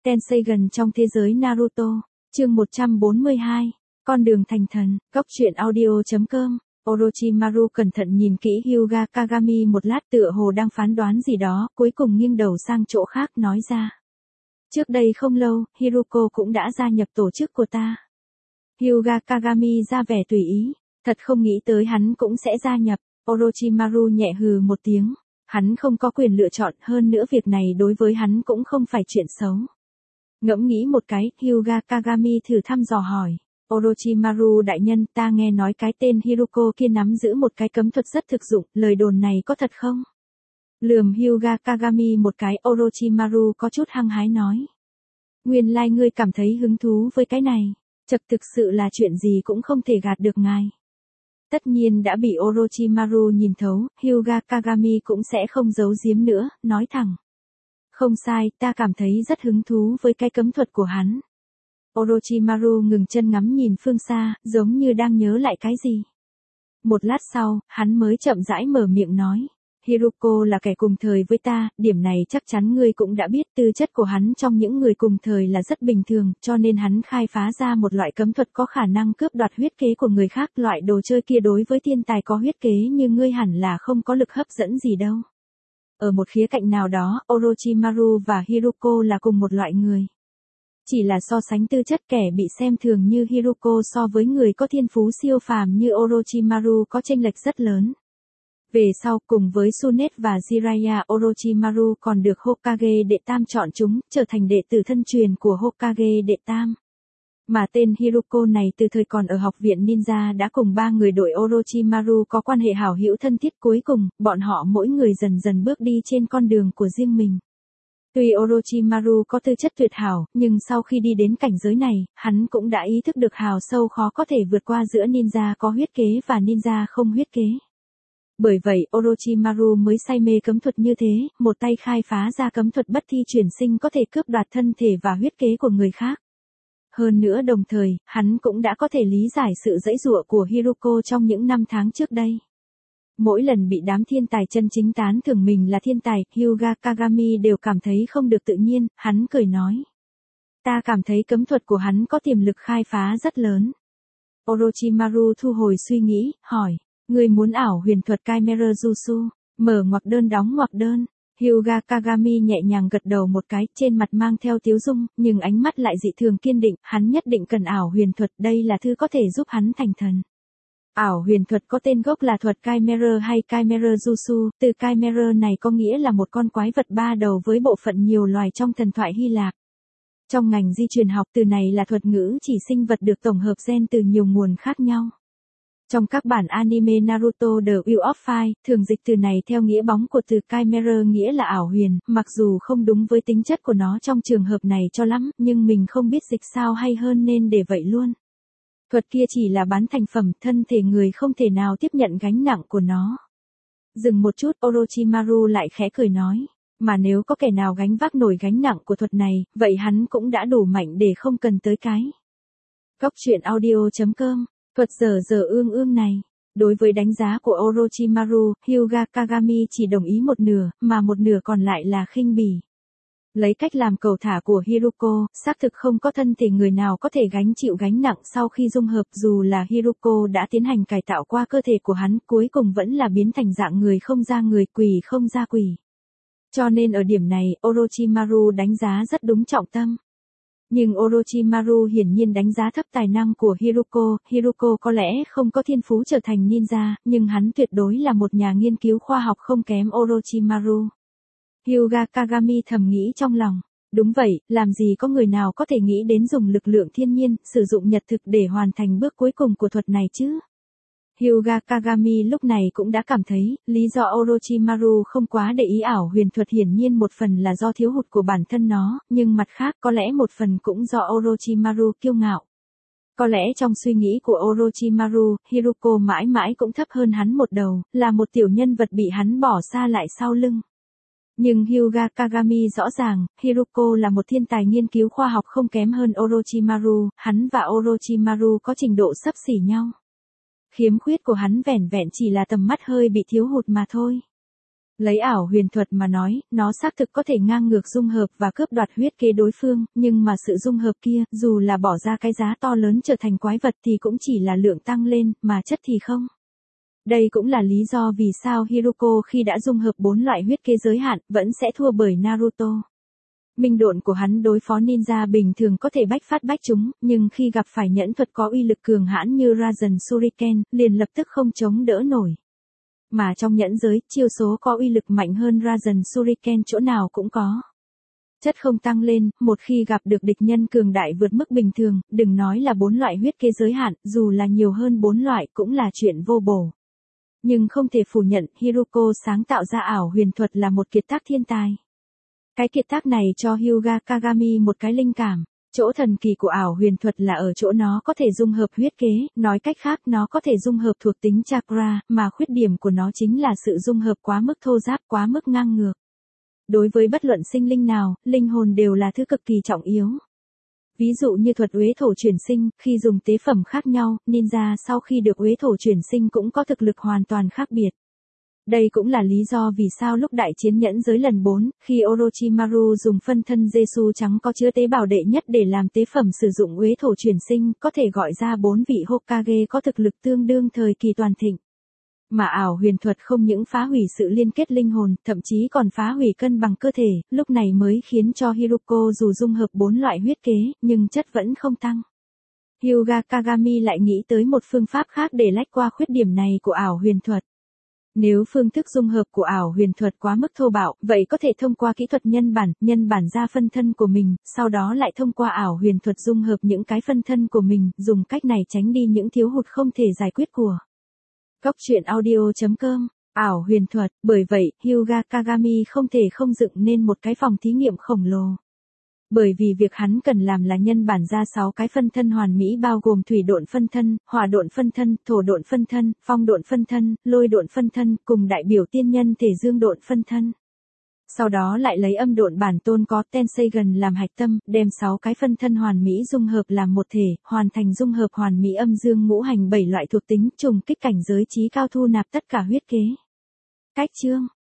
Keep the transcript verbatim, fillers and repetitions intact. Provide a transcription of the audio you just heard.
Tenseigan trong thế giới Naruto, chương một trăm bốn mươi hai, con đường thành thần, góc truyện audio.com. Orochimaru cẩn thận nhìn kỹ Hyuga Kagami một lát tựa hồ đang phán đoán gì đó, cuối cùng nghiêng đầu sang chỗ khác nói ra. Trước đây không lâu, Hiruko cũng đã gia nhập tổ chức của ta. Hyuga Kagami ra vẻ tùy ý, thật không nghĩ tới hắn cũng sẽ gia nhập. Orochimaru nhẹ hừ một tiếng, hắn không có quyền lựa chọn, hơn nữa việc này đối với hắn cũng không phải chuyện xấu. Ngẫm nghĩ một cái, Hyuga Kagami thử thăm dò hỏi. Orochimaru đại nhân, ta nghe nói cái tên Hiruko kia nắm giữ một cái cấm thuật rất thực dụng, lời đồn này có thật không? Lườm Hyuga Kagami một cái, Orochimaru có chút hăng hái nói. Nguyên lai ngươi cảm thấy hứng thú với cái này, chật thực sự là chuyện gì cũng không thể gạt được ngài. Tất nhiên đã bị Orochimaru nhìn thấu, Hyuga Kagami cũng sẽ không giấu giếm nữa, nói thẳng. Không sai, ta cảm thấy rất hứng thú với cái cấm thuật của hắn. Orochimaru ngừng chân ngắm nhìn phương xa, giống như đang nhớ lại cái gì. Một lát sau, hắn mới chậm rãi mở miệng nói. Hiruko là kẻ cùng thời với ta, điểm này chắc chắn ngươi cũng đã biết, tư chất của hắn trong những người cùng thời là rất bình thường, cho nên hắn khai phá ra một loại cấm thuật có khả năng cướp đoạt huyết kế của người khác. Loại đồ chơi kia đối với thiên tài có huyết kế như ngươi hẳn là không có lực hấp dẫn gì đâu. Ở một khía cạnh nào đó, Orochimaru và Hiruko là cùng một loại người. Chỉ là so sánh tư chất, kẻ bị xem thường như Hiruko so với người có thiên phú siêu phàm như Orochimaru có chênh lệch rất lớn. Về sau, cùng với Tsunade và Jiraiya, Orochimaru còn được Hokage đệ tam chọn chúng, trở thành đệ tử thân truyền của Hokage đệ tam. Mà tên Hiruko này từ thời còn ở học viện ninja đã cùng ba người đội Orochimaru có quan hệ hảo hữu thân thiết, cuối cùng, bọn họ mỗi người dần dần bước đi trên con đường của riêng mình. Tuy Orochimaru có tư chất tuyệt hảo, nhưng sau khi đi đến cảnh giới này, hắn cũng đã ý thức được hào sâu khó có thể vượt qua giữa ninja có huyết kế và ninja không huyết kế. Bởi vậy, Orochimaru mới say mê cấm thuật như thế, một tay khai phá ra cấm thuật bất thi chuyển sinh có thể cướp đoạt thân thể và huyết kế của người khác. Hơn nữa đồng thời, hắn cũng đã có thể lý giải sự giãy giụa của Hiruko trong những năm tháng trước đây. Mỗi lần bị đám thiên tài chân chính tán thưởng mình là thiên tài, Hyuga Kagami đều cảm thấy không được tự nhiên, hắn cười nói. Ta cảm thấy cấm thuật của hắn có tiềm lực khai phá rất lớn. Orochimaru thu hồi suy nghĩ, hỏi, ngươi muốn ảo huyền thuật Chimera Jutsu, mở ngoặc đơn đóng ngoặc đơn. Hyuga Kagami nhẹ nhàng gật đầu một cái, trên mặt mang theo tiếu dung, nhưng ánh mắt lại dị thường kiên định, hắn nhất định cần ảo huyền thuật, đây là thứ có thể giúp hắn thành thần. Ảo huyền thuật có tên gốc là thuật Chimera hay Chimera Jutsu, từ Chimera này có nghĩa là một con quái vật ba đầu với bộ phận nhiều loài trong thần thoại Hy Lạp. Trong ngành di truyền học, từ này là thuật ngữ chỉ sinh vật được tổng hợp gen từ nhiều nguồn khác nhau. Trong các bản anime Naruto The Will of Fire, thường dịch từ này theo nghĩa bóng của từ Chimera nghĩa là ảo huyền, mặc dù không đúng với tính chất của nó trong trường hợp này cho lắm, nhưng mình không biết dịch sao hay hơn nên để vậy luôn. Thuật kia chỉ là bán thành phẩm, thân thể người không thể nào tiếp nhận gánh nặng của nó. Dừng một chút, Orochimaru lại khẽ cười nói, mà nếu có kẻ nào gánh vác nổi gánh nặng của thuật này, vậy hắn cũng đã đủ mạnh để không cần tới cái. Góc truyện audio.com. Thuật dở dở ương ương này. Đối với đánh giá của Orochimaru, Hyuga Kagami chỉ đồng ý một nửa, mà một nửa còn lại là khinh bỉ. Lấy cách làm cầu thả của Hiruko, xác thực không có thân thể người nào có thể gánh chịu gánh nặng sau khi dung hợp, dù là Hiruko đã tiến hành cải tạo qua cơ thể của hắn, cuối cùng vẫn là biến thành dạng người không ra người, quỷ không ra quỷ. Cho nên ở điểm này, Orochimaru đánh giá rất đúng trọng tâm. Nhưng Orochimaru hiển nhiên đánh giá thấp tài năng của Hiruko, Hiruko có lẽ không có thiên phú trở thành ninja, nhưng hắn tuyệt đối là một nhà nghiên cứu khoa học không kém Orochimaru. Hyuga Kagami thầm nghĩ trong lòng, đúng vậy, làm gì có người nào có thể nghĩ đến dùng lực lượng thiên nhiên, sử dụng nhật thực để hoàn thành bước cuối cùng của thuật này chứ? Hyuga Kagami lúc này cũng đã cảm thấy, lý do Orochimaru không quá để ý ảo huyền thuật hiển nhiên một phần là do thiếu hụt của bản thân nó, nhưng mặt khác có lẽ một phần cũng do Orochimaru kiêu ngạo. Có lẽ trong suy nghĩ của Orochimaru, Hiruko mãi mãi cũng thấp hơn hắn một đầu, là một tiểu nhân vật bị hắn bỏ xa lại sau lưng. Nhưng Hyuga Kagami rõ ràng, Hiruko là một thiên tài nghiên cứu khoa học không kém hơn Orochimaru, hắn và Orochimaru có trình độ xấp xỉ nhau. Khiếm khuyết của hắn vẻn vẹn chỉ là tầm mắt hơi bị thiếu hụt mà thôi. Lấy ảo huyền thuật mà nói, nó xác thực có thể ngang ngược dung hợp và cướp đoạt huyết kế đối phương, nhưng mà sự dung hợp kia, dù là bỏ ra cái giá to lớn trở thành quái vật thì cũng chỉ là lượng tăng lên, mà chất thì không. Đây cũng là lý do vì sao Hiruko khi đã dung hợp bốn loại huyết kế giới hạn, vẫn sẽ thua bởi Naruto. Minh độn của hắn đối phó ninja bình thường có thể bách phát bách trúng, nhưng khi gặp phải nhẫn thuật có uy lực cường hãn như Rasen Shuriken, liền lập tức không chống đỡ nổi. Mà trong nhẫn giới, chiêu số có uy lực mạnh hơn Rasen Shuriken chỗ nào cũng có. Chất không tăng lên, một khi gặp được địch nhân cường đại vượt mức bình thường, đừng nói là bốn loại huyết kế giới hạn, dù là nhiều hơn bốn loại cũng là chuyện vô bổ. Nhưng không thể phủ nhận, Hiruko sáng tạo ra ảo huyền thuật là một kiệt tác thiên tài. Cái kiệt tác này cho Hyuga Kagami một cái linh cảm. Chỗ thần kỳ của ảo huyền thuật là ở chỗ nó có thể dung hợp huyết kế, nói cách khác nó có thể dung hợp thuộc tính chakra, mà khuyết điểm của nó chính là sự dung hợp quá mức thô ráp, quá mức ngang ngược. Đối với bất luận sinh linh nào, linh hồn đều là thứ cực kỳ trọng yếu. Ví dụ như thuật uế thổ chuyển sinh, khi dùng tế phẩm khác nhau, ninja sau khi được uế thổ chuyển sinh cũng có thực lực hoàn toàn khác biệt. Đây cũng là lý do vì sao lúc đại chiến nhẫn giới lần bốn, khi Orochimaru dùng phân thân Jesu trắng có chứa tế bào đệ nhất để làm tế phẩm sử dụng uế thổ chuyển sinh, có thể gọi ra bốn vị Hokage có thực lực tương đương thời kỳ toàn thịnh. Mà ảo huyền thuật không những phá hủy sự liên kết linh hồn, thậm chí còn phá hủy cân bằng cơ thể, lúc này mới khiến cho Hiruko dù dung hợp bốn loại huyết kế, nhưng chất vẫn không tăng. Hyuga Kagami lại nghĩ tới một phương pháp khác để lách qua khuyết điểm này của ảo huyền thuật. Nếu phương thức dung hợp của ảo huyền thuật quá mức thô bạo, vậy có thể thông qua kỹ thuật nhân bản, nhân bản ra phân thân của mình, sau đó lại thông qua ảo huyền thuật dung hợp những cái phân thân của mình, dùng cách này tránh đi những thiếu hụt không thể giải quyết của. Góc truyện audio chấm com, ảo huyền thuật, bởi vậy, Hyuga Kagami không thể không dựng nên một cái phòng thí nghiệm khổng lồ. Bởi vì việc hắn cần làm là nhân bản ra sáu cái phân thân hoàn mỹ bao gồm thủy độn phân thân, hỏa độn phân thân, thổ độn phân thân, phong độn phân thân, lôi độn phân thân, cùng đại biểu tiên nhân thể dương độn phân thân. Sau đó lại lấy âm độn bản tôn có Tenseigan làm hạch tâm, đem sáu cái phân thân hoàn mỹ dung hợp làm một thể, hoàn thành dung hợp hoàn mỹ âm dương ngũ hành bảy loại thuộc tính, trùng kích cảnh giới trí cao thu nạp tất cả huyết kế. Cách chương